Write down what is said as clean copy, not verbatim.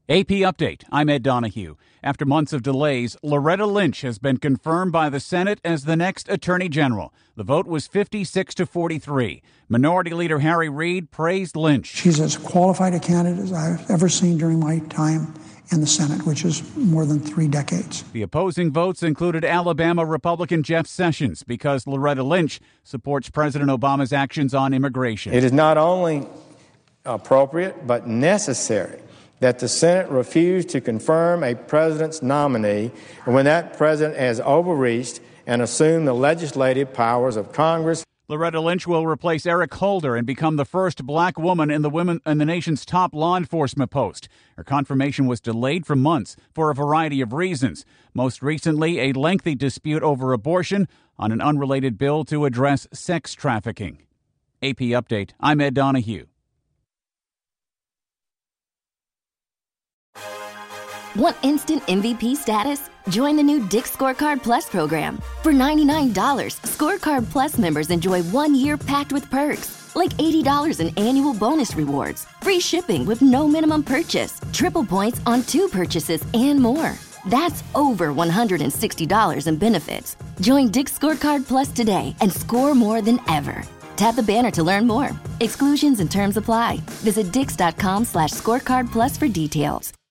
AP Update, I'm Ed Donahue. After months of delays, Loretta Lynch has been confirmed by the Senate as the next Attorney General. The vote was 56-43. Minority Leader Harry Reid praised Lynch. She's as qualified a candidate as I've ever seen during my time in the Senate, which is more than 3 decades. The opposing votes included Alabama Republican Jeff Sessions because Loretta Lynch supports President Obama's actions on immigration. It is not only appropriate but necessary that the Senate refuse to confirm a president's nominee when that president has overreached and assumed the legislative powers of Congress. Loretta Lynch will replace Eric Holder and become the first black woman in the nation's top law enforcement post. Her confirmation was delayed for months for a variety of reasons. Most recently, a lengthy dispute over abortion on an unrelated bill to address sex trafficking. AP Update, I'm Ed Donahue. Want instant MVP status? Join the new Dick's Scorecard Plus program. For $99, Scorecard Plus members enjoy 1 year packed with perks, like $80 in annual bonus rewards, free shipping with no minimum purchase, triple points on 2 purchases, and more. That's over $160 in benefits. Join Dick's Scorecard Plus today and score more than ever. Tap the banner to learn more. Exclusions and terms apply. Visit dix.com/scorecard plus for details.